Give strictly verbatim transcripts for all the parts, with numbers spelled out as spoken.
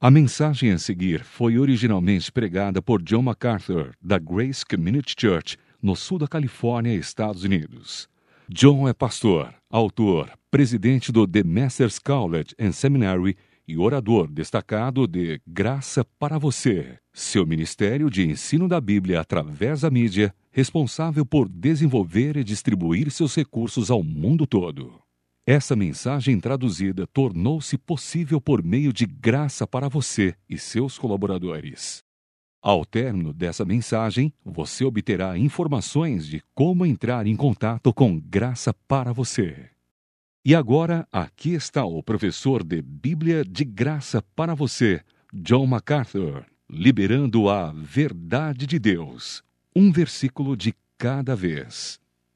A mensagem a seguir foi originalmente pregada por John MacArthur, da Grace Community Church, no sul da Califórnia, Estados Unidos. John é pastor, autor, presidente do The Masters College and Seminary e orador destacado de Graça para Você, seu ministério de ensino da Bíblia através da mídia, responsável por desenvolver e distribuir seus recursos ao mundo todo. Essa mensagem traduzida tornou-se possível por meio de Graça para Você e seus colaboradores. Ao término dessa mensagem, você obterá informações de como entrar em contato com Graça para Você. E agora, aqui está o professor de Bíblia de Graça para Você, John MacArthur, liberando a verdade de Deus, um versículo de cada vez.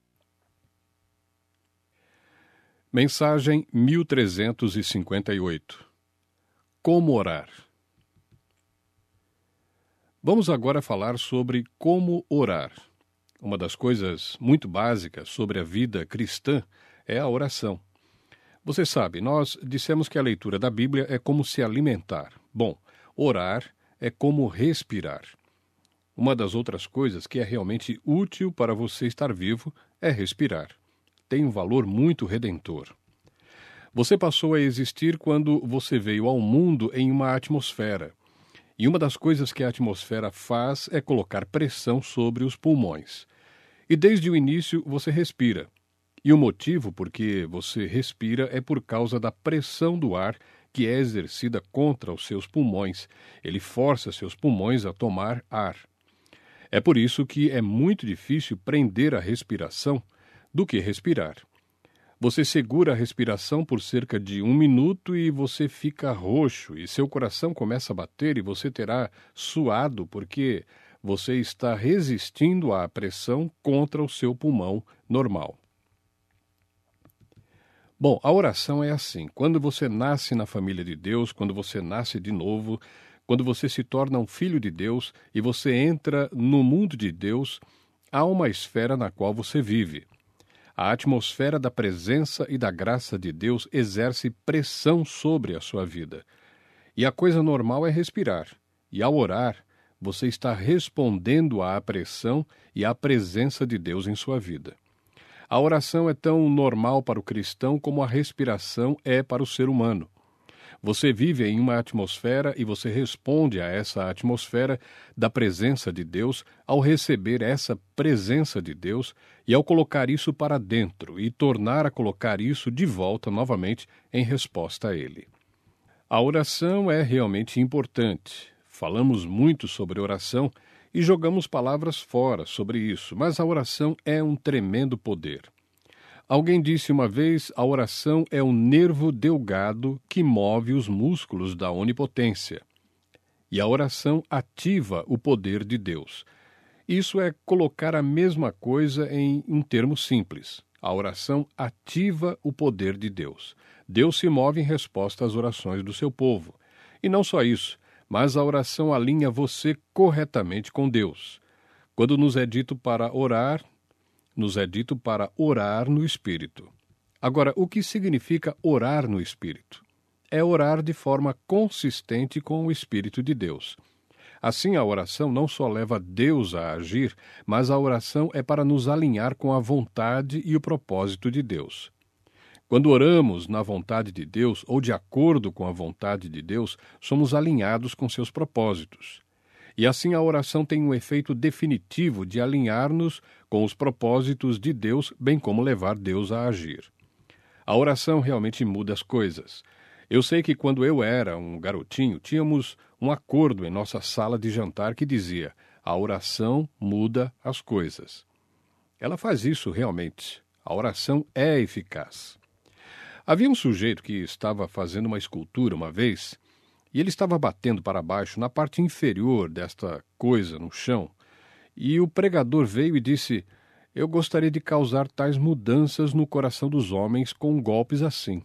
Mensagem mil trezentos e cinquenta e oito. Como orar? Vamos agora falar sobre como orar. Uma das coisas muito básicas sobre a vida cristã é a oração. Você sabe, nós dissemos que a leitura da Bíblia é como se alimentar. Bom, orar é como respirar. Uma das outras coisas que é realmente útil para você estar vivo é respirar. Tem um valor muito redentor. Você passou a existir quando você veio ao mundo em uma atmosfera. E uma das coisas que a atmosfera faz é colocar pressão sobre os pulmões. E desde o início você respira. E o motivo por que você respira é por causa da pressão do ar que é exercida contra os seus pulmões. Ele força seus pulmões a tomar ar. É por isso que é muito difícil prender a respiração do que respirar. Você segura a respiração por cerca de um minuto e você fica roxo e seu coração começa a bater e você terá suado porque você está resistindo à pressão contra o seu pulmão normal. Bom, a oração é assim. Quando você nasce na família de Deus, quando você nasce de novo, quando você se torna um filho de Deus e você entra no mundo de Deus, há uma esfera na qual você vive. A atmosfera da presença e da graça de Deus exerce pressão sobre a sua vida. E a coisa normal é respirar. E ao orar, você está respondendo à pressão e à presença de Deus em sua vida. A oração é tão normal para o cristão como a respiração é para o ser humano. Você vive em uma atmosfera e você responde a essa atmosfera da presença de Deus ao receber essa presença de Deus e ao colocar isso para dentro e tornar a colocar isso de volta novamente em resposta a Ele. A oração é realmente importante. Falamos muito sobre oração e jogamos palavras fora sobre isso, mas a oração é um tremendo poder. Alguém disse uma vez, a oração é um nervo delgado que move os músculos da onipotência. E a oração ativa o poder de Deus. Isso é colocar a mesma coisa em um termo simples. A oração ativa o poder de Deus. Deus se move em resposta às orações do seu povo. E não só isso, mas a oração alinha você corretamente com Deus. Quando nos é dito para orar, nos é dito para orar no Espírito. Agora, o que significa orar no Espírito? É orar de forma consistente com o Espírito de Deus. Assim, a oração não só leva Deus a agir, mas a oração é para nos alinhar com a vontade e o propósito de Deus. Quando oramos na vontade de Deus, ou de acordo com a vontade de Deus, somos alinhados com seus propósitos. E assim a oração tem um efeito definitivo de alinhar-nos com os propósitos de Deus, bem como levar Deus a agir. A oração realmente muda as coisas. Eu sei que quando eu era um garotinho, tínhamos um acordo em nossa sala de jantar que dizia: a oração muda as coisas. Ela faz isso realmente. A oração é eficaz. Havia um sujeito que estava fazendo uma escultura uma vez, e ele estava batendo para baixo na parte inferior desta coisa no chão, e o pregador veio e disse: eu gostaria de causar tais mudanças no coração dos homens com golpes assim.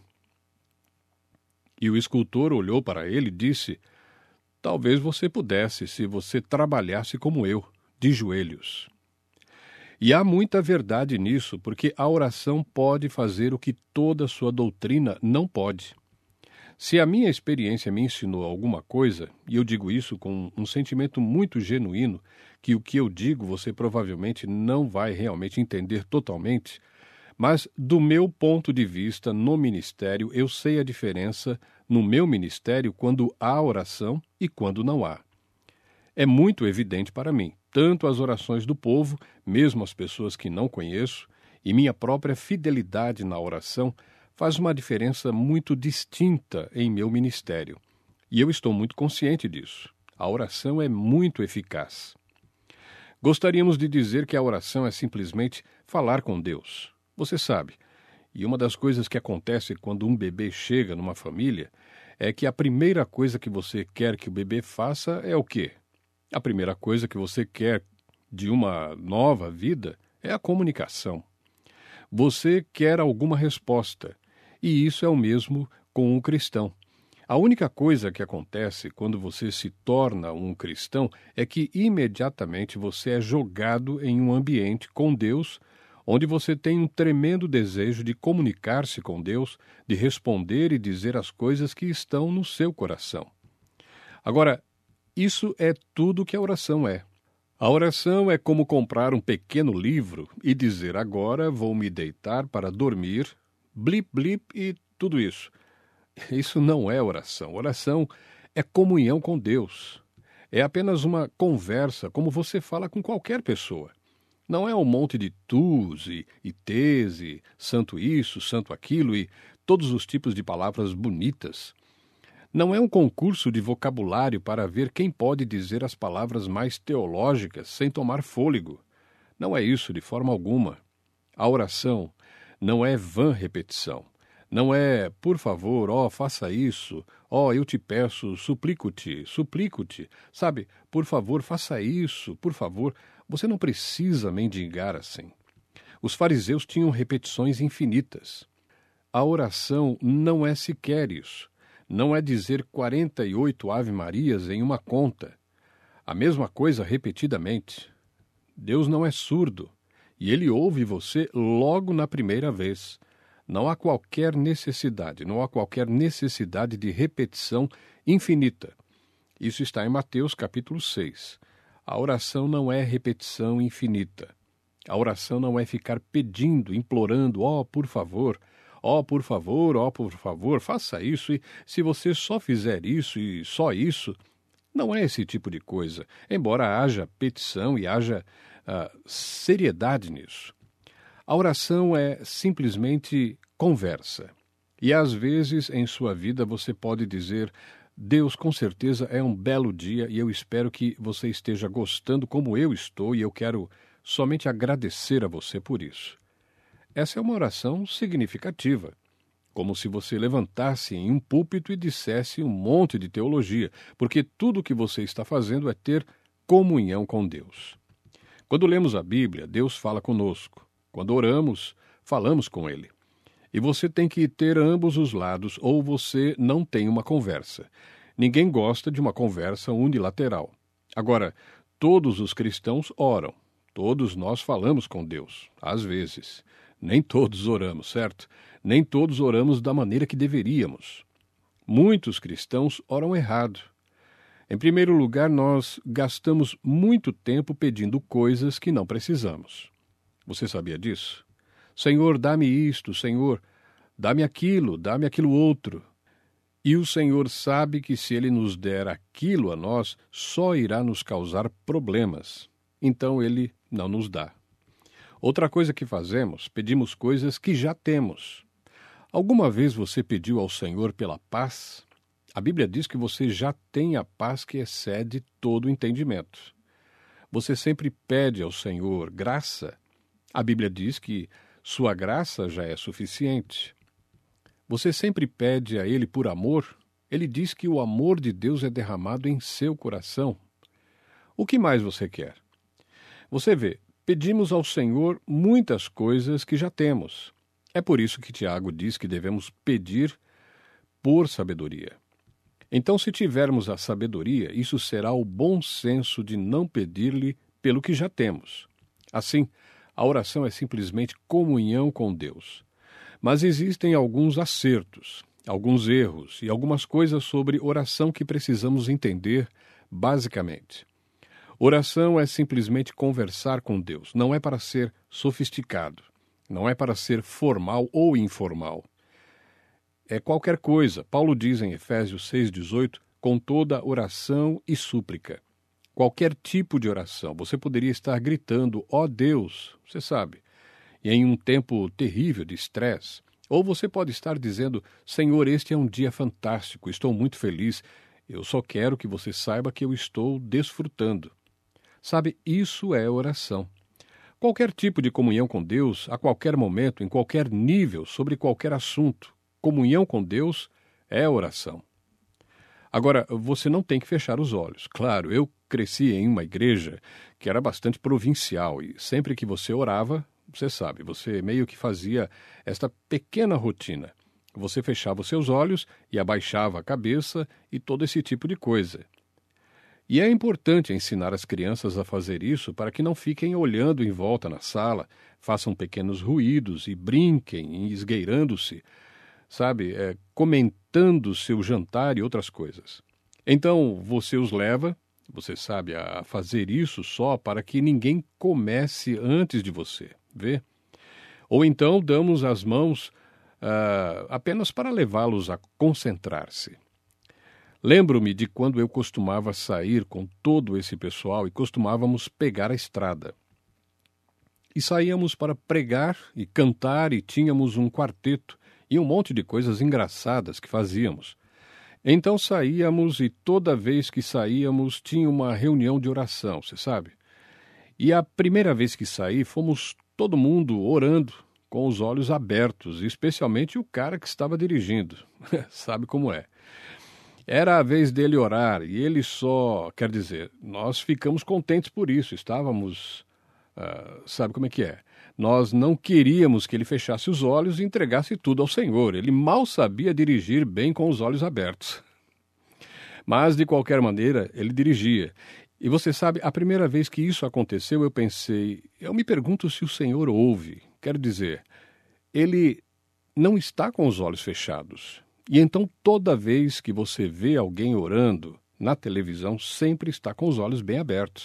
E o escultor olhou para ele e disse: talvez você pudesse se você trabalhasse como eu, de joelhos. E há muita verdade nisso, porque a oração pode fazer o que toda a sua doutrina não pode. Se a minha experiência me ensinou alguma coisa, e eu digo isso com um sentimento muito genuíno, que o que eu digo você provavelmente não vai realmente entender totalmente, mas do meu ponto de vista no ministério, eu sei a diferença no meu ministério quando há oração e quando não há. É muito evidente para mim, tanto as orações do povo, mesmo as pessoas que não conheço, e minha própria fidelidade na oração faz uma diferença muito distinta em meu ministério. E eu estou muito consciente disso. A oração é muito eficaz. Gostaríamos de dizer que a oração é simplesmente falar com Deus. Você sabe, e uma das coisas que acontece quando um bebê chega numa família é que a primeira coisa que você quer que o bebê faça é o quê? A primeira coisa que você quer de uma nova vida é a comunicação. Você quer alguma resposta, e isso é o mesmo com um cristão. A única coisa que acontece quando você se torna um cristão é que imediatamente você é jogado em um ambiente com Deus, onde você tem um tremendo desejo de comunicar-se com Deus, de responder e dizer as coisas que estão no seu coração. Agora, isso é tudo que a oração é. A oração é como comprar um pequeno livro e dizer agora vou me deitar para dormir, blip, blip e tudo isso. Isso não é oração. Oração é comunhão com Deus. É apenas uma conversa, como você fala com qualquer pessoa. Não é um monte de tus e, e tes e santo isso, santo aquilo e todos os tipos de palavras bonitas. Não é um concurso de vocabulário para ver quem pode dizer as palavras mais teológicas sem tomar fôlego. Não é isso de forma alguma. A oração não é vã repetição. Não é, por favor, ó, oh, faça isso, ó, oh, eu te peço, suplico-te, suplico-te. Sabe, por favor, faça isso, por favor. Você não precisa mendigar assim. Os fariseus tinham repetições infinitas. A oração não é sequer isso. Não é dizer quarenta e oito Ave-Marias em uma conta. A mesma coisa repetidamente. Deus não é surdo, e Ele ouve você logo na primeira vez. Não há qualquer necessidade, não há qualquer necessidade de repetição infinita. Isso está em Mateus capítulo seis. A oração não é repetição infinita. A oração não é ficar pedindo, implorando, ó, oh, por favor, ó, oh, por favor, ó, oh, por favor, faça isso, e se você só fizer isso e só isso, não é esse tipo de coisa, embora haja petição e haja uh, seriedade nisso. A oração é simplesmente conversa. E às vezes em sua vida você pode dizer, Deus, com certeza é um belo dia e eu espero que você esteja gostando como eu estou e eu quero somente agradecer a você por isso. Essa é uma oração significativa, como se você levantasse em um púlpito e dissesse um monte de teologia, porque tudo o que você está fazendo é ter comunhão com Deus. Quando lemos a Bíblia, Deus fala conosco. Quando oramos, falamos com Ele. E você tem que ter ambos os lados, ou você não tem uma conversa. Ninguém gosta de uma conversa unilateral. Agora, todos os cristãos oram. Todos nós falamos com Deus, às vezes. Nem todos oramos, certo? Nem todos oramos da maneira que deveríamos. Muitos cristãos oram errado. Em primeiro lugar, nós gastamos muito tempo pedindo coisas que não precisamos. Você sabia disso? Senhor, dá-me isto, Senhor, dá-me aquilo, dá-me aquilo outro. E o Senhor sabe que se Ele nos der aquilo a nós, só irá nos causar problemas. Então Ele não nos dá. Outra coisa que fazemos, pedimos coisas que já temos. Alguma vez você pediu ao Senhor pela paz? A Bíblia diz que você já tem a paz que excede todo o entendimento. Você sempre pede ao Senhor graça? A Bíblia diz que sua graça já é suficiente. Você sempre pede a Ele por amor? Ele diz que o amor de Deus é derramado em seu coração. O que mais você quer? Você vê, pedimos ao Senhor muitas coisas que já temos. É por isso que Tiago diz que devemos pedir por sabedoria. Então, se tivermos a sabedoria, isso será o bom senso de não pedir-lhe pelo que já temos. Assim, a oração é simplesmente comunhão com Deus. Mas existem alguns acertos. alguns erros e algumas coisas sobre oração que precisamos entender basicamente. Oração é simplesmente conversar com Deus, não é para ser sofisticado, não é para ser formal ou informal. É qualquer coisa. Paulo diz em Efésios seis, dezoito, com toda oração e súplica. Qualquer tipo de oração. Você poderia estar gritando, ó Deus, você sabe, e em um tempo terrível de estresse. Ou você pode estar dizendo, Senhor, este é um dia fantástico, estou muito feliz, eu só quero que você saiba que eu estou desfrutando. Sabe, isso é oração. Qualquer tipo de comunhão com Deus, a qualquer momento, em qualquer nível, sobre qualquer assunto. Comunhão com Deus é oração. Agora, você não tem que fechar os olhos. Claro, eu cresci em uma igreja que era bastante provincial e sempre que você orava, você sabe, você meio que fazia esta pequena rotina. Você fechava os seus olhos e abaixava a cabeça e todo esse tipo de coisa. E é importante ensinar as crianças a fazer isso para que não fiquem olhando em volta na sala, façam pequenos ruídos e brinquem, esgueirando-se, sabe, é, comentando seu jantar e outras coisas. Então, você os leva, você sabe, a fazer isso só para que ninguém comece antes de você, vê? Ou então damos as mãos uh, apenas para levá-los a concentrar-se. Lembro-me de quando eu costumava sair com todo esse pessoal e costumávamos pegar a estrada. E saíamos para pregar e cantar e tínhamos um quarteto e um monte de coisas engraçadas que fazíamos. Então saíamos e toda vez que saíamos tinha uma reunião de oração, você sabe? E a primeira vez que saí fomos todo mundo orando com os olhos abertos, especialmente o cara que estava dirigindo. Sabe como é? Era a vez dele orar e ele só, quer dizer, nós ficamos contentes por isso, estávamos, uh, sabe como é que é? Nós não queríamos que ele fechasse os olhos e entregasse tudo ao Senhor, ele mal sabia dirigir bem com os olhos abertos. Mas, de qualquer maneira, ele dirigia. E você sabe, a primeira vez que isso aconteceu, eu pensei, eu me pergunto se o Senhor ouve, quer dizer, ele não está com os olhos fechados. E então, toda vez que você vê alguém orando na televisão, sempre está com os olhos bem abertos.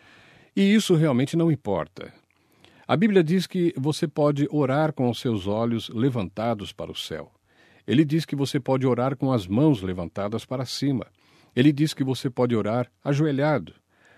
E isso realmente não importa. A Bíblia diz que você pode orar com os seus olhos levantados para o céu. Ele diz que você pode orar com as mãos levantadas para cima. Ele diz que você pode orar ajoelhado.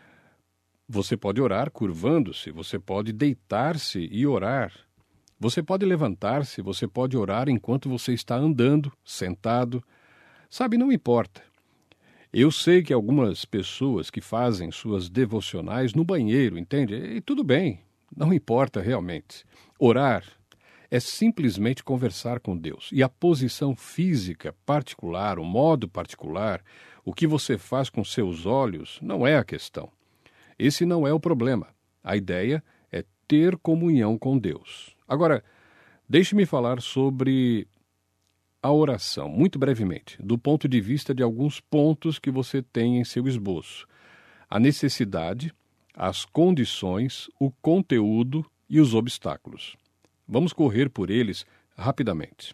Você pode orar curvando-se, você pode deitar-se e orar. Você pode levantar-se, você pode orar enquanto você está andando, sentado. Sabe, não importa. Eu sei que algumas pessoas que fazem suas devocionais no banheiro, entende? E tudo bem, não importa realmente. Orar é simplesmente conversar com Deus. E a posição física particular, o modo particular, o que você faz com seus olhos, não é a questão. Esse não é o problema. A ideia é ter comunhão com Deus. Agora, deixe-me falar sobre a oração, muito brevemente, do ponto de vista de alguns pontos que você tem em seu esboço. A necessidade, as condições, o conteúdo e os obstáculos. Vamos correr por eles rapidamente.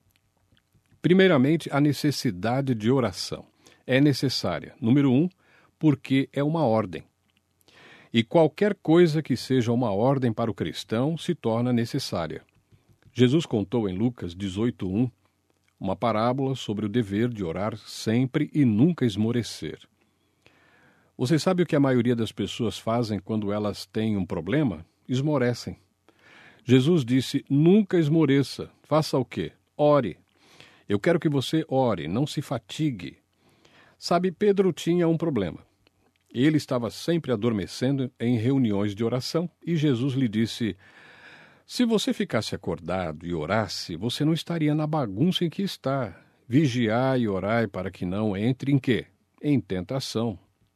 Primeiramente, a necessidade de oração. É necessária, número um, porque é uma ordem. E qualquer coisa que seja uma ordem para o cristão se torna necessária. Jesus contou em Lucas dezoito, um, uma parábola sobre o dever de orar sempre e nunca esmorecer. Você sabe o que a maioria das pessoas fazem quando elas têm um problema? Esmorecem. Jesus disse, nunca esmoreça. Faça o quê? Ore. Eu quero que você ore, não se fatigue. Sabe, Pedro tinha um problema. Ele estava sempre adormecendo em reuniões de oração e Jesus lhe disse, se você ficasse acordado e orasse, você não estaria na bagunça em que está. Vigiai e orai para que não entre em quê? Em tentação.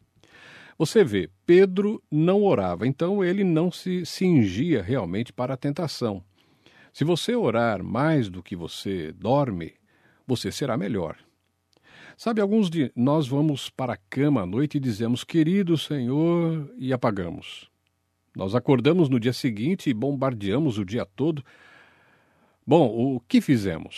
Você vê, Pedro não orava, então ele não se cingia realmente para a tentação. Se você orar mais do que você dorme, você será melhor. Sabe, alguns de nós vamos para a cama à noite e dizemos, querido Senhor, e apagamos. Nós acordamos no dia seguinte e bombardeamos o dia todo. Bom, o que fizemos?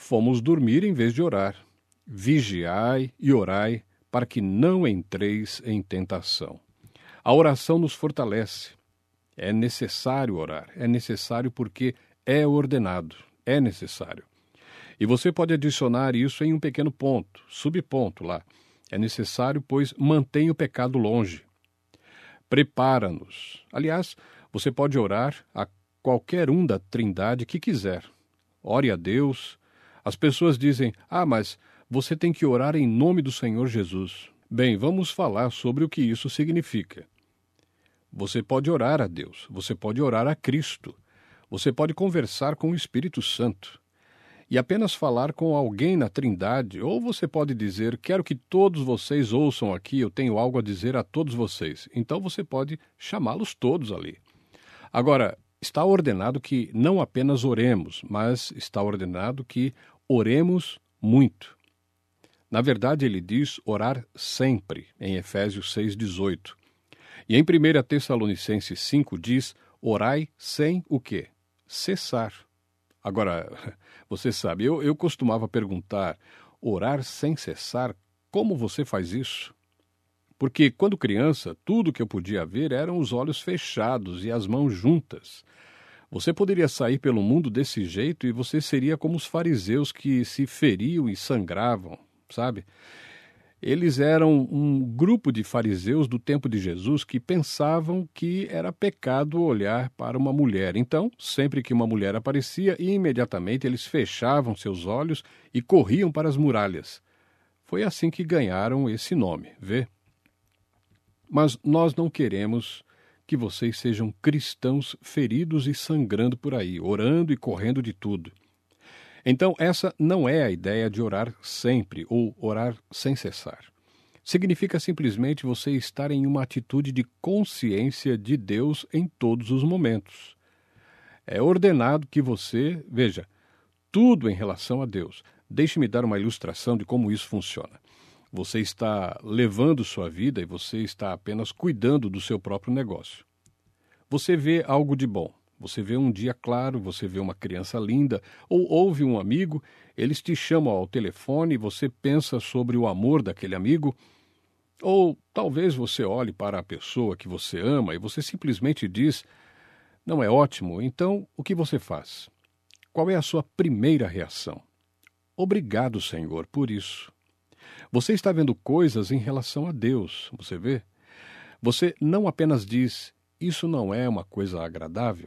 fomos dormir em vez de orar. Vigiai e orai, para que não entreis em tentação. A oração nos fortalece. É necessário orar. É necessário porque é ordenado. É necessário. E você pode adicionar isso em um pequeno ponto, subponto lá. É necessário, pois mantém o pecado longe. Prepara-nos. Aliás, você pode orar a qualquer um da Trindade que quiser. Ore a Deus. As pessoas dizem, ah, mas você tem que orar em nome do Senhor Jesus. Bem, vamos falar sobre o que isso significa. Você pode orar a Deus, você pode orar a Cristo, você pode conversar com o Espírito Santo e apenas falar com alguém na Trindade, ou você pode dizer, quero que todos vocês ouçam aqui, eu tenho algo a dizer a todos vocês. Então você pode chamá-los todos ali. Agora, está ordenado que não apenas oremos, mas está ordenado que oremos muito. Na verdade, ele diz orar sempre, em Efésios seis, dezoito. E em primeira Tessalonicenses cinco diz, orai sem o quê? Cessar. Agora, você sabe, eu, eu costumava perguntar, orar sem cessar, como você faz isso? Porque quando criança, tudo que eu podia ver eram os olhos fechados e as mãos juntas. Você poderia sair pelo mundo desse jeito e você seria como os fariseus que se feriam e sangravam, sabe? Eles eram um grupo de fariseus do tempo de Jesus que pensavam que era pecado olhar para uma mulher. Então, sempre que uma mulher aparecia, imediatamente eles fechavam seus olhos e corriam para as muralhas. Foi assim que ganharam esse nome, vê? Mas nós não queremos que vocês sejam cristãos feridos e sangrando por aí, orando e correndo de tudo. Então, essa não é a ideia de orar sempre ou orar sem cessar. Significa simplesmente você estar em uma atitude de consciência de Deus em todos os momentos. É ordenado que você, veja, tudo em relação a Deus. Deixe-me dar uma ilustração de como isso funciona. Você está levando sua vida e você está apenas cuidando do seu próprio negócio. Você vê algo de bom. Você vê um dia claro, você vê uma criança linda, ou ouve um amigo, eles te chamam ao telefone e você pensa sobre o amor daquele amigo, ou talvez você olhe para a pessoa que você ama e você simplesmente diz, não é ótimo, então o que você faz? Qual é a sua primeira reação? Obrigado, Senhor, por isso. Você está vendo coisas em relação a Deus, você vê? Você não apenas diz, isso não é uma coisa agradável.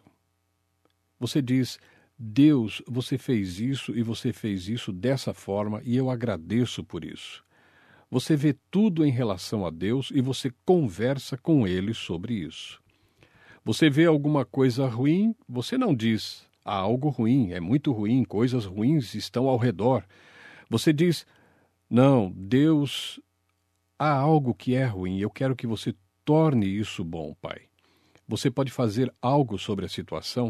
Você diz, Deus, você fez isso e você fez isso dessa forma e eu agradeço por isso. Você vê tudo em relação a Deus e você conversa com Ele sobre isso. Você vê alguma coisa ruim, você não diz, há algo ruim, é muito ruim, coisas ruins estão ao redor. Você diz, não, Deus, há algo que é ruim, eu quero que você torne isso bom, Pai. Você pode fazer algo sobre a situação?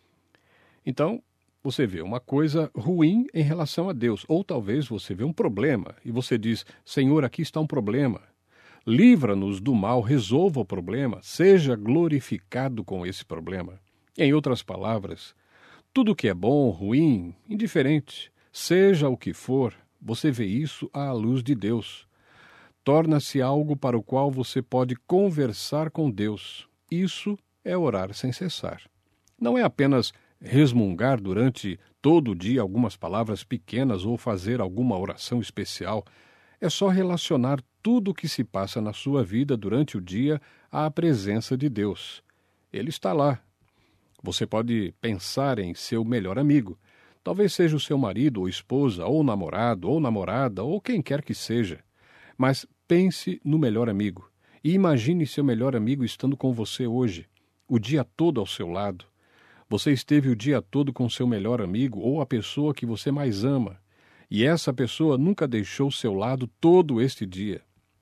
Então, você vê uma coisa ruim em relação a Deus, ou talvez você vê um problema e você diz, Senhor, aqui está um problema. Livra-nos do mal, resolva o problema, seja glorificado com esse problema. Em outras palavras, tudo que é bom, ruim, indiferente, seja o que for, você vê isso à luz de Deus. Torna-se algo para o qual você pode conversar com Deus. Isso é orar sem cessar. Não é apenas resmungar durante todo o dia algumas palavras pequenas ou fazer alguma oração especial. É só relacionar tudo o que se passa na sua vida durante o dia à presença de Deus. Ele está lá. Você pode pensar em seu melhor amigo. Talvez seja o seu marido ou esposa, ou namorado, ou namorada, ou quem quer que seja. Mas pense no melhor amigo. E imagine seu melhor amigo estando com você hoje, o dia todo ao seu lado. Você esteve o dia todo com seu melhor amigo ou a pessoa que você mais ama, e essa pessoa nunca deixou seu lado todo este dia.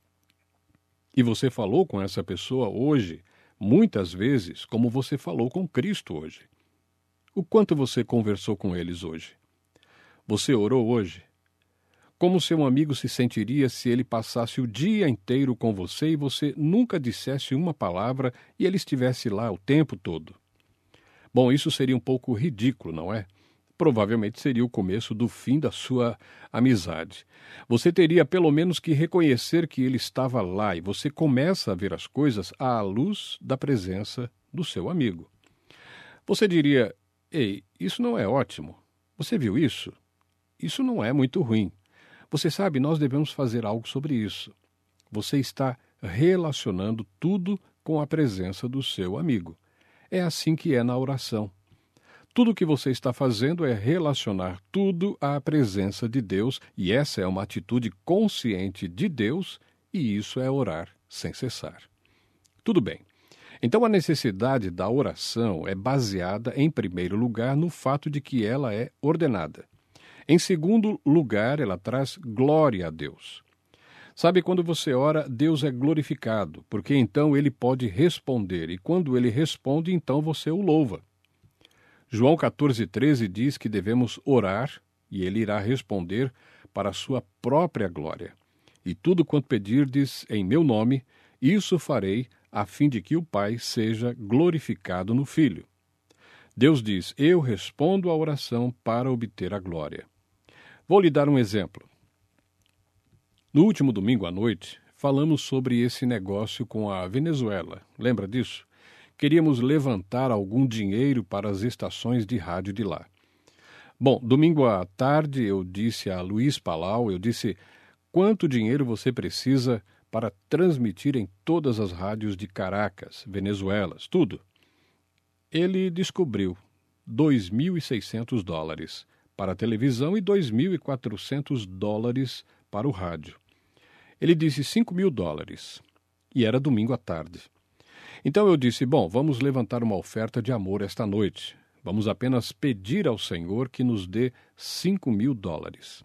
E você falou com essa pessoa hoje, muitas vezes, como você falou com Cristo hoje. O quanto você conversou com eles hoje? Você orou hoje? Como seu amigo se sentiria se ele passasse o dia inteiro com você e você nunca dissesse uma palavra e ele estivesse lá o tempo todo? Bom, isso seria um pouco ridículo, não é? provavelmente seria o começo do fim da sua amizade. Você teria pelo menos que reconhecer que ele estava lá e você começa a ver as coisas à luz da presença do seu amigo. Você diria: ei, isso não é ótimo. Você viu isso? Isso não é muito ruim. Você sabe, nós devemos fazer algo sobre isso. Você está relacionando tudo com a presença do seu amigo. É assim que é na oração. Tudo o que você está fazendo é relacionar tudo à presença de Deus, e essa é uma atitude consciente de Deus, e isso é orar sem cessar. Tudo bem. Então a necessidade da oração é baseada, em primeiro lugar, no fato de que ela é ordenada. Em segundo lugar, ela traz glória a Deus. Sabe, quando você ora, Deus é glorificado, porque então ele pode responder, e quando ele responde, então você o louva. João catorze, treze diz que devemos orar, e ele irá responder para a sua própria glória. E tudo quanto pedirdes em meu nome, isso farei, a fim de que o Pai seja glorificado no Filho. Deus diz: eu respondo à oração para obter a glória. Vou lhe dar um exemplo. No último domingo à noite, falamos sobre esse negócio com a Venezuela. Lembra disso? Queríamos levantar algum dinheiro para as estações de rádio de lá. Bom, domingo à tarde eu disse a Luiz Palau, eu disse: quanto dinheiro você precisa para transmitir em todas as rádios de Caracas, Venezuela, tudo? Ele descobriu dois mil e seiscentos dólares para a televisão e dois mil e quatrocentos dólares para o rádio. Ele disse cinco mil dólares, e era domingo à tarde. Então eu disse: bom, vamos levantar uma oferta de amor esta noite. Vamos apenas pedir ao Senhor que nos dê cinco mil dólares.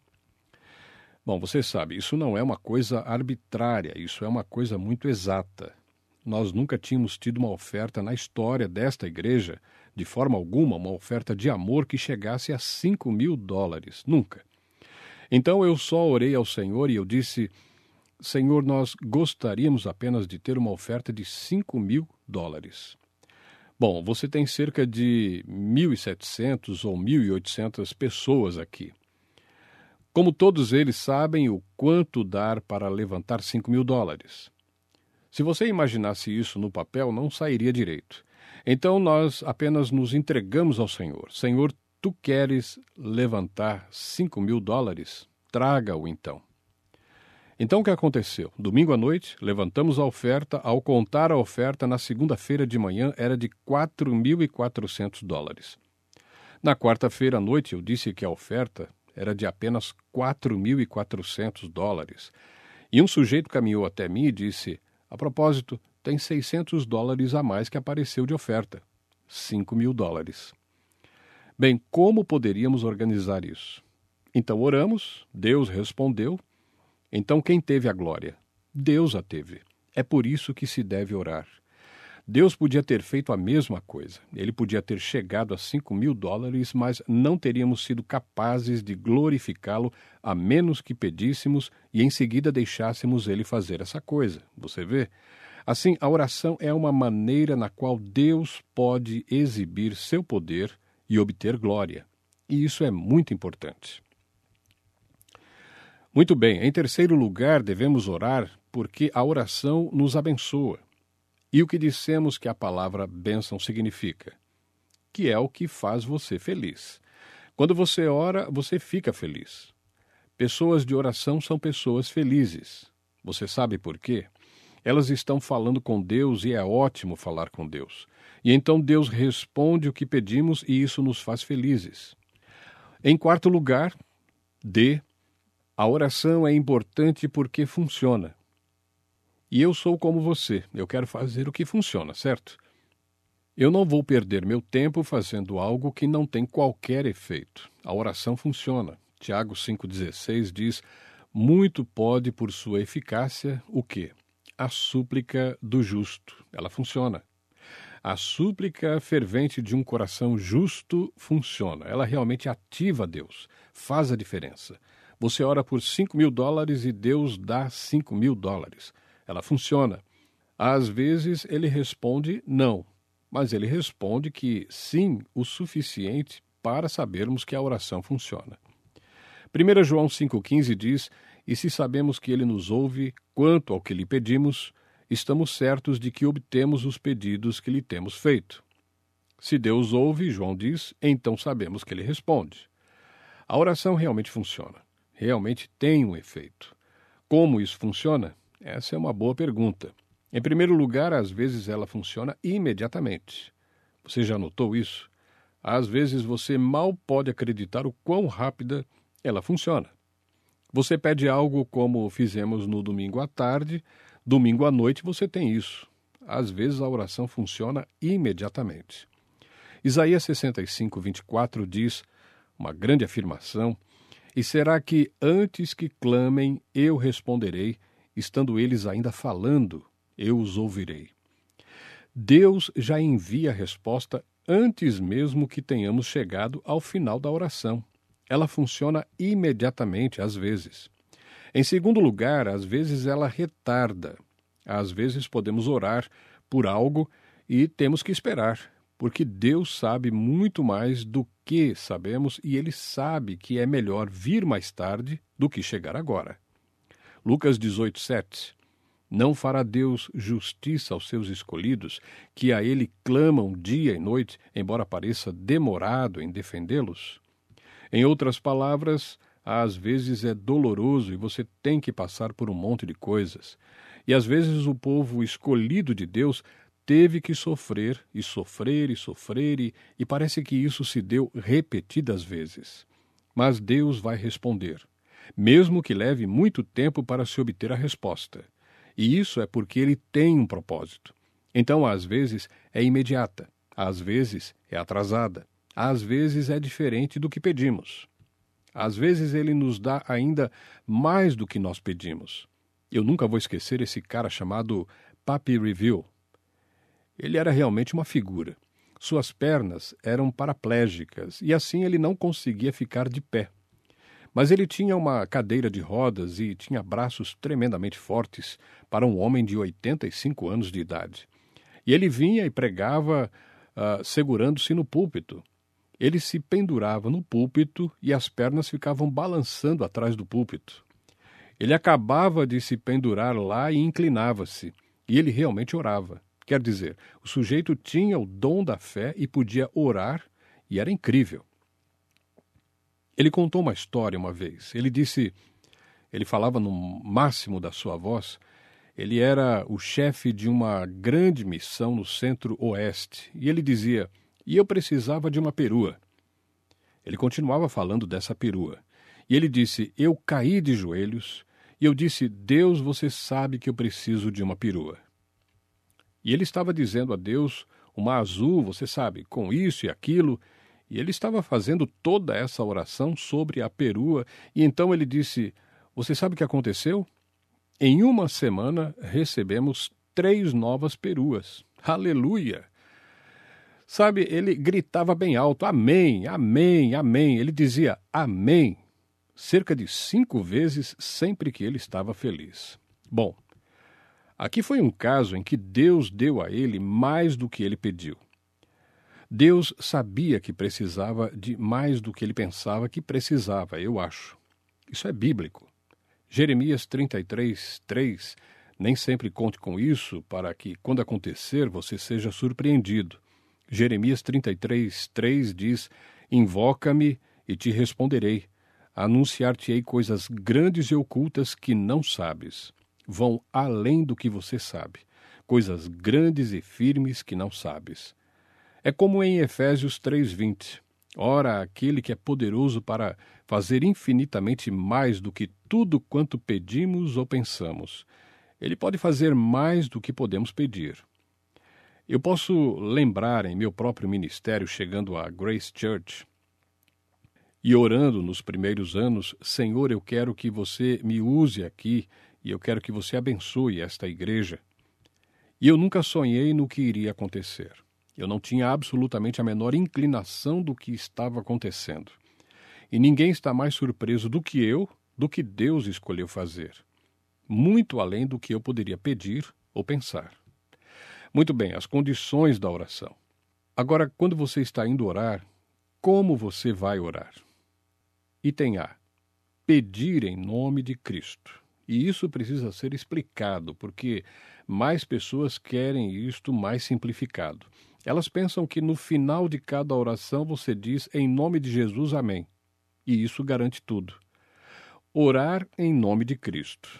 Bom, você sabe, isso não é uma coisa arbitrária, isso é uma coisa muito exata. Nós nunca tínhamos tido uma oferta na história desta igreja, de forma alguma, uma oferta de amor que chegasse a cinco mil dólares. Nunca. Então eu só orei ao Senhor e eu disse: Senhor, nós gostaríamos apenas de ter uma oferta de cinco mil dólares. Bom, você tem cerca de mil e setecentas ou mil e oitocentas pessoas aqui. Como todos eles sabem o quanto dar para levantar cinco mil dólares. Se você imaginasse isso no papel, não sairia direito. Então nós apenas nos entregamos ao Senhor. Senhor, tu queres levantar cinco mil dólares? Traga-o então. Então o que aconteceu? Domingo à noite, levantamos a oferta. Ao contar a oferta, na segunda-feira de manhã, era de quatro mil e quatrocentos dólares. Na quarta-feira à noite, eu disse que a oferta era de apenas quatro mil e quatrocentos dólares. E um sujeito caminhou até mim e disse: a propósito, tem seiscentos dólares a mais que apareceu de oferta. cinco mil dólares. Bem, como poderíamos organizar isso? Então oramos, Deus respondeu. Então quem teve a glória? Deus a teve. É por isso que se deve orar. Deus podia ter feito a mesma coisa. Ele podia ter chegado a cinco mil dólares, mas não teríamos sido capazes de glorificá-lo a menos que pedíssemos e em seguida deixássemos ele fazer essa coisa. Você vê? Assim, a oração é uma maneira na qual Deus pode exibir seu poder e obter glória. E isso é muito importante. Muito bem, em terceiro lugar, devemos orar porque a oração nos abençoa. E o que dissemos que a palavra bênção significa? Que é o que faz você feliz. Quando você ora, você fica feliz. Pessoas de oração são pessoas felizes. Você sabe por quê? Elas estão falando com Deus e é ótimo falar com Deus. E então Deus responde o que pedimos e isso nos faz felizes. Em quarto lugar, D, a oração é importante porque funciona. E eu sou como você, eu quero fazer o que funciona, certo? Eu não vou perder meu tempo fazendo algo que não tem qualquer efeito. A oração funciona. Tiago cinco dezesseis diz: muito pode por sua eficácia o quê? A súplica do justo. Ela funciona. A súplica fervente de um coração justo funciona. Ela realmente ativa Deus, faz a diferença. Você ora por cinco mil dólares e Deus dá cinco mil dólares. Ela funciona. Às vezes ele responde não, mas ele responde que sim, o suficiente para sabermos que a oração funciona. primeira João cinco quinze diz: "E se sabemos que ele nos ouve quanto ao que lhe pedimos, estamos certos de que obtemos os pedidos que lhe temos feito." Se Deus ouve, João diz, então sabemos que ele responde. A oração realmente funciona, realmente tem um efeito. Como isso funciona? Essa é uma boa pergunta. Em primeiro lugar, às vezes ela funciona imediatamente. Você já notou isso? Às vezes você mal pode acreditar o quão rápida ela funciona. Você pede algo como fizemos no domingo à tarde, domingo à noite você tem isso. Às vezes a oração funciona imediatamente. Isaías sessenta e cinco, vinte e quatro diz, uma grande afirmação: "E será que antes que clamem eu responderei, estando eles ainda falando, eu os ouvirei." Deus já envia a resposta antes mesmo que tenhamos chegado ao final da oração. Ela funciona imediatamente, às vezes. Em segundo lugar, às vezes ela retarda. Às vezes podemos orar por algo e temos que esperar, porque Deus sabe muito mais do que sabemos e Ele sabe que é melhor vir mais tarde do que chegar agora. Lucas dezoito, sete. "Não fará Deus justiça aos seus escolhidos, que a Ele clamam dia e noite, embora pareça demorado em defendê-los?" Em outras palavras, às vezes é doloroso e você tem que passar por um monte de coisas. E às vezes o povo escolhido de Deus teve que sofrer e sofrer e sofrer e, e parece que isso se deu repetidas vezes. Mas Deus vai responder, mesmo que leve muito tempo para se obter a resposta. E isso é porque Ele tem um propósito. Então, às vezes, é imediata, às vezes é atrasada, às vezes é diferente do que pedimos. Às vezes Ele nos dá ainda mais do que nós pedimos. Eu nunca vou esquecer esse cara chamado Papi Review. Ele era realmente uma figura. Suas pernas eram paraplégicas e assim ele não conseguia ficar de pé. Mas ele tinha uma cadeira de rodas e tinha braços tremendamente fortes para um homem de oitenta e cinco anos de idade. E ele vinha e pregava uh, segurando-se no púlpito. Ele se pendurava no púlpito e as pernas ficavam balançando atrás do púlpito. Ele acabava de se pendurar lá e inclinava-se, e ele realmente orava. Quer dizer, o sujeito tinha o dom da fé e podia orar, e era incrível. Ele contou uma história uma vez. Ele disse, ele falava no máximo da sua voz, ele era o chefe de uma grande missão no centro-oeste, e ele dizia, e eu precisava de uma perua. Ele continuava falando dessa perua, e ele disse, eu caí de joelhos, e eu disse, Deus, você sabe que eu preciso de uma perua. E ele estava dizendo a Deus, uma azul, você sabe, com isso e aquilo, e ele estava fazendo toda essa oração sobre a perua, e então ele disse, você sabe o que aconteceu? Em uma semana recebemos três novas peruas. Aleluia! Sabe, ele gritava bem alto, amém, amém, amém. Ele dizia amém, cerca de cinco vezes sempre que ele estava feliz. Bom, aqui foi um caso em que Deus deu a ele mais do que ele pediu. Deus sabia que precisava de mais do que ele pensava que precisava, eu acho. Isso é bíblico. Jeremias trinta e três, três, nem sempre conte com isso para que, quando acontecer, você seja surpreendido. Jeremias trinta e três, três diz, invoca-me e te responderei, anunciar-te-ei coisas grandes e ocultas que não sabes. Vão além do que você sabe, coisas grandes e firmes que não sabes. É como em Efésios três, vinte. Ora, aquele que é poderoso para fazer infinitamente mais do que tudo quanto pedimos ou pensamos. Ele pode fazer mais do que podemos pedir. Eu posso lembrar em meu próprio ministério, chegando à Grace Church, e orando nos primeiros anos, Senhor, eu quero que você me use aqui, e eu quero que você abençoe esta igreja. E eu nunca sonhei no que iria acontecer. Eu não tinha absolutamente a menor inclinação do que estava acontecendo. E ninguém está mais surpreso do que eu, do que Deus escolheu fazer. Muito além do que eu poderia pedir ou pensar. Muito bem, as condições da oração. Agora, quando você está indo orar, como você vai orar. Item A. Pedir em nome de Cristo. E isso precisa ser explicado, porque mais pessoas querem isto mais simplificado. Elas pensam que no final de cada oração você diz em nome de Jesus, amém. E isso garante tudo. Orar em nome de Cristo.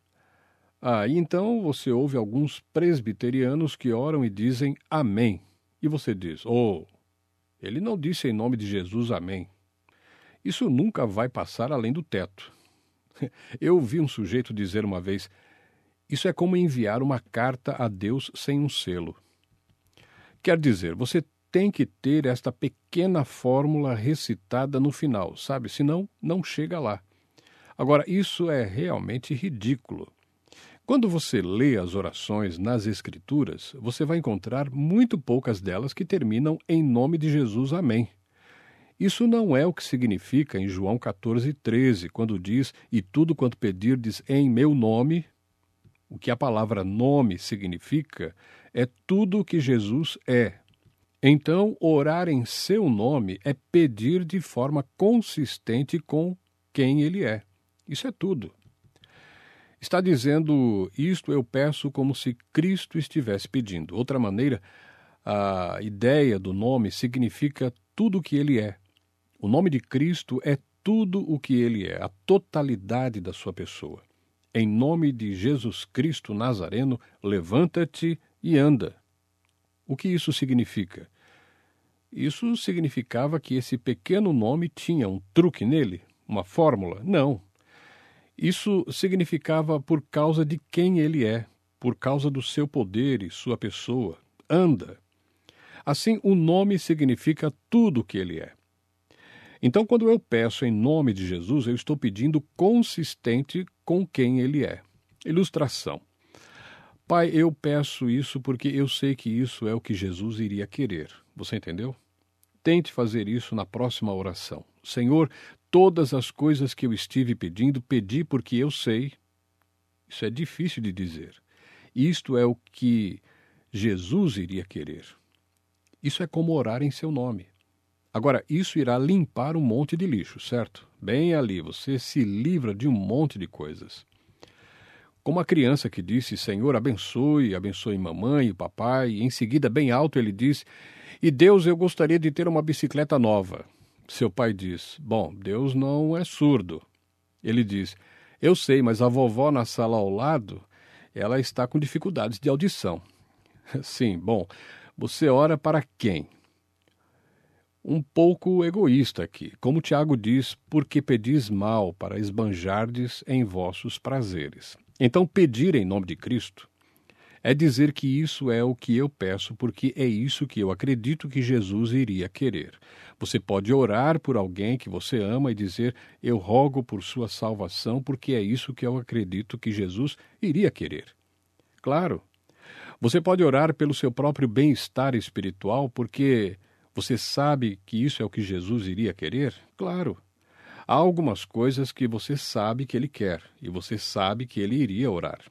Ah, e então você ouve alguns presbiterianos que oram e dizem amém. E você diz, oh, ele não disse em nome de Jesus, amém. Isso nunca vai passar além do teto. Eu ouvi um sujeito dizer uma vez, isso é como enviar uma carta a Deus sem um selo. Quer dizer, você tem que ter esta pequena fórmula recitada no final, sabe? Senão, não chega lá. Agora, isso é realmente ridículo. Quando você lê as orações nas Escrituras, você vai encontrar muito poucas delas que terminam em nome de Jesus, amém. Isso não é o que significa em João quatorze, treze, quando diz, e tudo quanto pedirdes em meu nome. O que a palavra nome significa é tudo o que Jesus é. Então, orar em seu nome é pedir de forma consistente com quem ele é. Isso é tudo. Está dizendo, isto eu peço como se Cristo estivesse pedindo. Outra maneira, a ideia do nome significa tudo o que ele é. O nome de Cristo é tudo o que ele é, a totalidade da sua pessoa. Em nome de Jesus Cristo Nazareno, levanta-te e anda. O que isso significa? Isso significava que esse pequeno nome tinha um truque nele, uma fórmula? Não. Isso significava por causa de quem ele é, por causa do seu poder e sua pessoa. Anda. Assim, o nome significa tudo o que ele é. Então, quando eu peço em nome de Jesus, eu estou pedindo consistente com quem ele é. Ilustração. Pai, eu peço isso porque eu sei que isso é o que Jesus iria querer. Você entendeu? Tente fazer isso na próxima oração. Senhor, todas as coisas que eu estive pedindo, pedi porque eu sei. Isso é difícil de dizer. Isto é o que Jesus iria querer. Isso é como orar em seu nome. Agora, isso irá limpar um monte de lixo, certo? Bem ali, você se livra de um monte de coisas. Como a criança que disse, Senhor, abençoe, abençoe mamãe e papai, e em seguida, bem alto, ele diz, e Deus, eu gostaria de ter uma bicicleta nova. Seu pai diz, bom, Deus não é surdo. Ele diz, eu sei, mas a vovó na sala ao lado, ela está com dificuldades de audição. Sim, bom, você ora para quem? Um pouco egoísta aqui. Como Tiago diz, porque pedis mal para esbanjardes em vossos prazeres. Então, pedir em nome de Cristo é dizer que isso é o que eu peço, porque é isso que eu acredito que Jesus iria querer. Você pode orar por alguém que você ama e dizer, eu rogo por sua salvação, porque é isso que eu acredito que Jesus iria querer. Claro, você pode orar pelo seu próprio bem-estar espiritual, porque você sabe que isso é o que Jesus iria querer? Claro. Há algumas coisas que você sabe que ele quer, e você sabe que ele iria orar.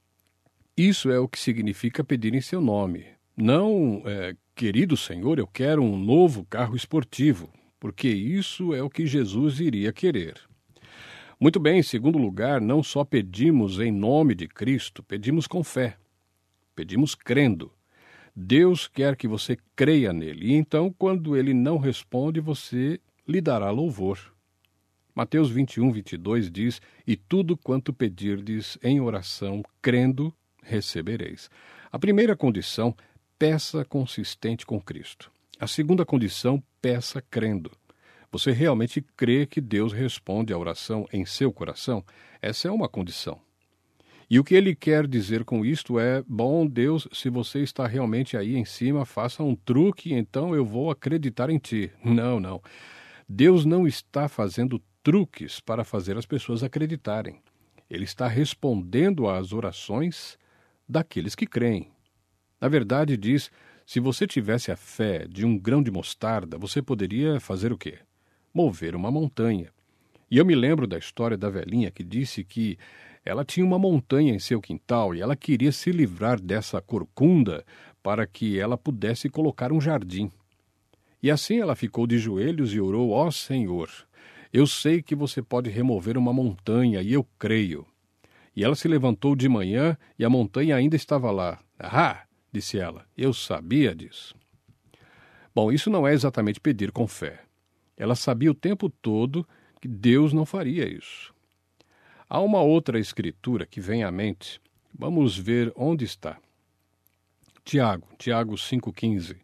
Isso é o que significa pedir em seu nome. Não, é, querido Senhor, eu quero um novo carro esportivo, porque isso é o que Jesus iria querer. Muito bem, em segundo lugar, não só pedimos em nome de Cristo, pedimos com fé. Pedimos crendo. Deus quer que você creia nele, e então, quando ele não responde, você lhe dará louvor. Mateus vinte e um, vinte e dois diz, e tudo quanto pedirdes em oração, crendo, recebereis. A primeira condição, peça consistente com Cristo. A segunda condição, peça crendo. Você realmente crê que Deus responde à oração em seu coração? Essa é uma condição. E o que ele quer dizer com isto é, bom, Deus, se você está realmente aí em cima, faça um truque, então eu vou acreditar em ti. Não, não. Deus não está fazendo truques para fazer as pessoas acreditarem. Ele está respondendo às orações daqueles que creem. Na verdade, diz, se você tivesse a fé de um grão de mostarda, você poderia fazer o quê? Mover uma montanha. E eu me lembro da história da velhinha que disse que ela tinha uma montanha em seu quintal e ela queria se livrar dessa corcunda para que ela pudesse colocar um jardim. E assim ela ficou de joelhos e orou: ó Senhor, eu sei que você pode remover uma montanha, e eu creio. E ela se levantou de manhã, e a montanha ainda estava lá. Ah, disse ela, eu sabia disso. Bom, isso não é exatamente pedir com fé. Ela sabia o tempo todo que Deus não faria isso. Há uma outra escritura que vem à mente. Vamos ver onde está. Tiago, Tiago cinco quinze.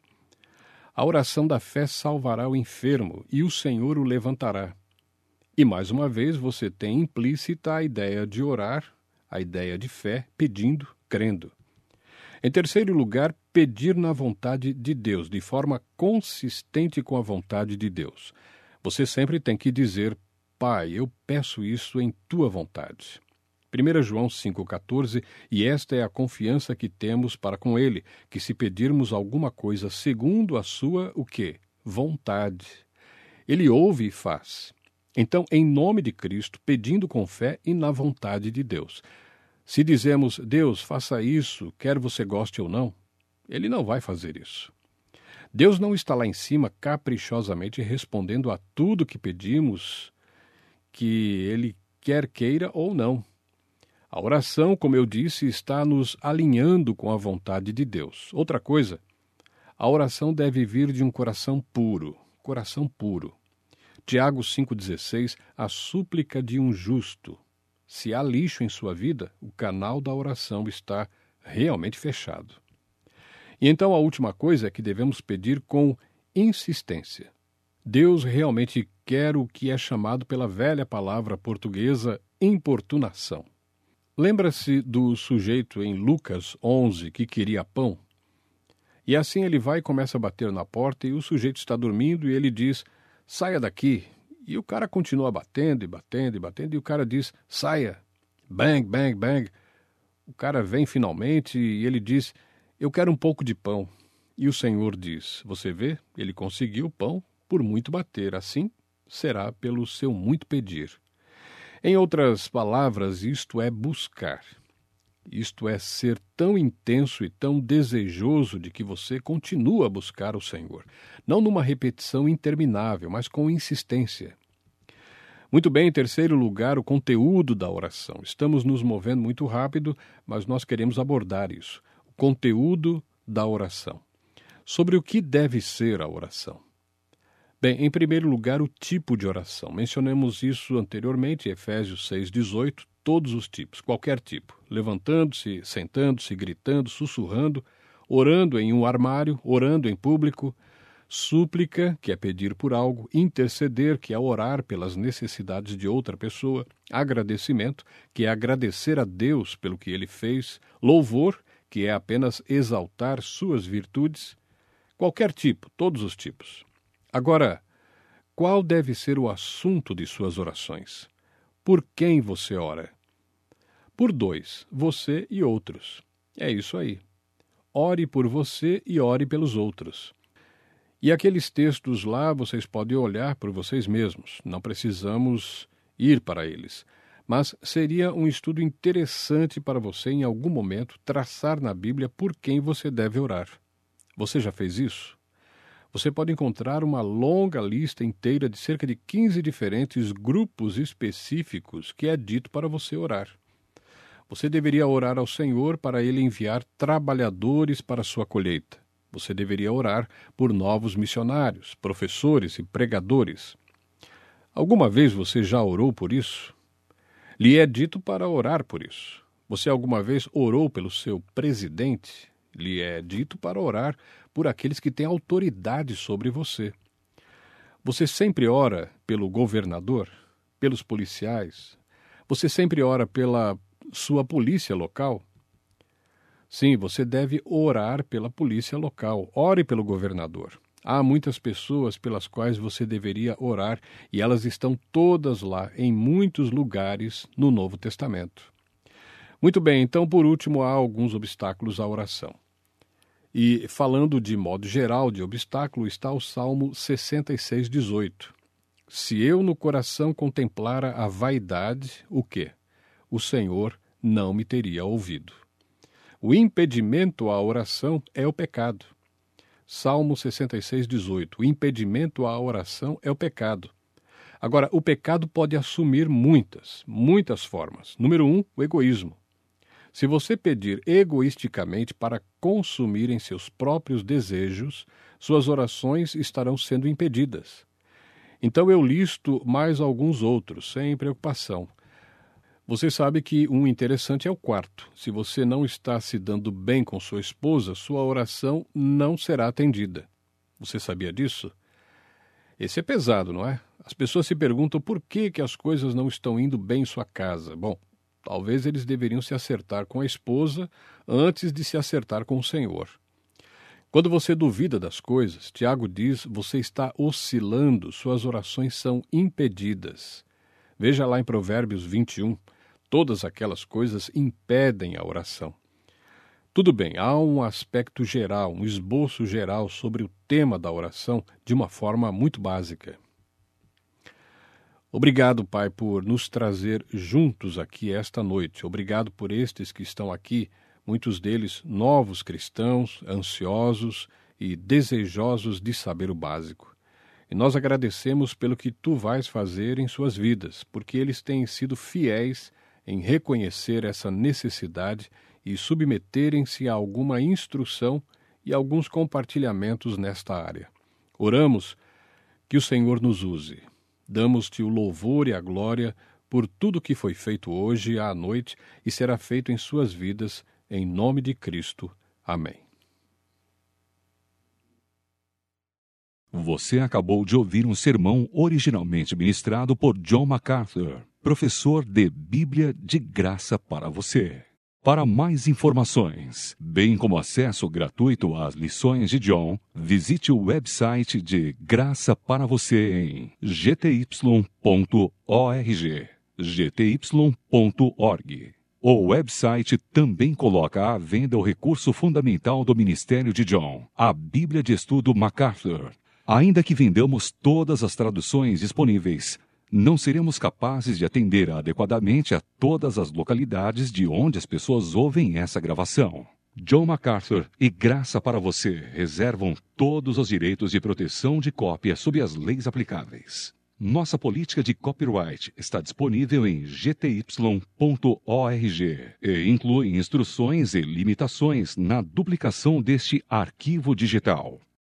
A oração da fé salvará o enfermo, e o Senhor o levantará. E mais uma vez você tem implícita a ideia de orar, a ideia de fé, pedindo, crendo. Em terceiro lugar, pedir na vontade de Deus, de forma consistente com a vontade de Deus. Você sempre tem que dizer: Pai, eu peço isso em tua vontade. primeiro João cinco quatorze, e esta é a confiança que temos para com ele, que se pedirmos alguma coisa segundo a sua, o quê? Vontade. Ele ouve e faz. Então, em nome de Cristo, pedindo com fé e na vontade de Deus. Se dizemos: Deus, faça isso, quer você goste ou não, ele não vai fazer isso. Deus não está lá em cima caprichosamente respondendo a tudo que pedimos, que ele quer queira ou não. A oração, como eu disse, está nos alinhando com a vontade de Deus. Outra coisa, a oração deve vir de um coração puro, coração puro. Tiago cinco dezesseis, a súplica de um justo. Se há lixo em sua vida, o canal da oração está realmente fechado. E então a última coisa é que devemos pedir com insistência. Deus realmente quer o que é chamado pela velha palavra portuguesa importunação. Lembra-se do sujeito em Lucas onze que queria pão? E assim ele vai e começa a bater na porta e o sujeito está dormindo e ele diz: saia daqui. E o cara continua batendo e batendo e batendo e o cara diz: saia. Bang, bang, bang. O cara vem finalmente e ele diz: eu quero um pouco de pão. E o Senhor diz: você vê, ele conseguiu o pão por muito bater, assim será pelo seu muito pedir. Em outras palavras, isto é buscar. Isto é ser tão intenso e tão desejoso de que você continua a buscar o Senhor. Não numa repetição interminável, mas com insistência. Muito bem, em terceiro lugar, o conteúdo da oração. Estamos nos movendo muito rápido, mas nós queremos abordar isso. O conteúdo da oração. Sobre o que deve ser a oração. Bem, em primeiro lugar, o tipo de oração. Mencionamos isso anteriormente, Efésios seis dezoito, todos os tipos, qualquer tipo. Levantando-se, sentando-se, gritando, sussurrando, orando em um armário, orando em público, súplica, que é pedir por algo, interceder, que é orar pelas necessidades de outra pessoa, agradecimento, que é agradecer a Deus pelo que ele fez, louvor, que é apenas exaltar suas virtudes, qualquer tipo, todos os tipos. Agora, qual deve ser o assunto de suas orações? Por quem você ora? Por dois, você e outros. É isso aí. Ore por você e ore pelos outros. E aqueles textos lá vocês podem olhar por vocês mesmos, não precisamos ir para eles. Mas seria um estudo interessante para você, em algum momento, traçar na Bíblia por quem você deve orar. Você já fez isso? Você pode encontrar uma longa lista inteira de cerca de quinze diferentes grupos específicos que é dito para você orar. Você deveria orar ao Senhor para Ele enviar trabalhadores para a sua colheita. Você deveria orar por novos missionários, professores e pregadores. Alguma vez você já orou por isso? Lhe é dito para orar por isso. Você alguma vez orou pelo seu presidente? Lhe é dito para orar por aqueles que têm autoridade sobre você. Você sempre ora pelo governador, pelos policiais? Você sempre ora pela sua polícia local? Sim, você deve orar pela polícia local. Ore pelo governador. Há muitas pessoas pelas quais você deveria orar e elas estão todas lá, em muitos lugares no Novo Testamento. Muito bem, então, por último, há alguns obstáculos à oração. E, falando de modo geral de obstáculo, está o Salmo sessenta e seis, dezoito. Se eu no coração contemplara a vaidade, o quê? O Senhor não me teria ouvido. O impedimento à oração é o pecado. Salmo sessenta e seis, dezoito. O impedimento à oração é o pecado. Agora, o pecado pode assumir muitas, muitas formas. Número um, o egoísmo. Se você pedir egoisticamente para consumir em seus próprios desejos, suas orações estarão sendo impedidas. Então eu listo mais alguns outros, sem preocupação. Você sabe que um interessante é o quarto. Se você não está se dando bem com sua esposa, sua oração não será atendida. Você sabia disso? Esse é pesado, não é? As pessoas se perguntam por que, que as coisas não estão indo bem em sua casa. Bom, talvez eles deveriam se acertar com a esposa antes de se acertar com o Senhor. Quando você duvida das coisas, Tiago diz, você está oscilando, suas orações são impedidas. Veja lá em Provérbios vinte e um, todas aquelas coisas impedem a oração. Tudo bem, há um aspecto geral, um esboço geral sobre o tema da oração de uma forma muito básica. Obrigado, Pai, por nos trazer juntos aqui esta noite. Obrigado por estes que estão aqui, muitos deles novos cristãos, ansiosos e desejosos de saber o básico. E nós agradecemos pelo que Tu vais fazer em suas vidas, porque eles têm sido fiéis em reconhecer essa necessidade e submeterem-se a alguma instrução e alguns compartilhamentos nesta área. Oramos que o Senhor nos use. Damos-te o louvor e a glória por tudo que foi feito hoje à noite e será feito em suas vidas, em nome de Cristo. Amém. Você acabou de ouvir um sermão originalmente ministrado por John MacArthur, professor de Bíblia de Graça para você. Para mais informações, bem como acesso gratuito às lições de John, visite o website de Graça para Você em g t y ponto org, g t y ponto org. O website também coloca à venda o recurso fundamental do ministério de John, a Bíblia de Estudo MacArthur. Ainda que vendamos todas as traduções disponíveis, não seremos capazes de atender adequadamente a todas as localidades de onde as pessoas ouvem essa gravação. John MacArthur e Graça para Você reservam todos os direitos de proteção de cópia sob as leis aplicáveis. Nossa política de copyright está disponível em g t y ponto org e inclui instruções e limitações na duplicação deste arquivo digital.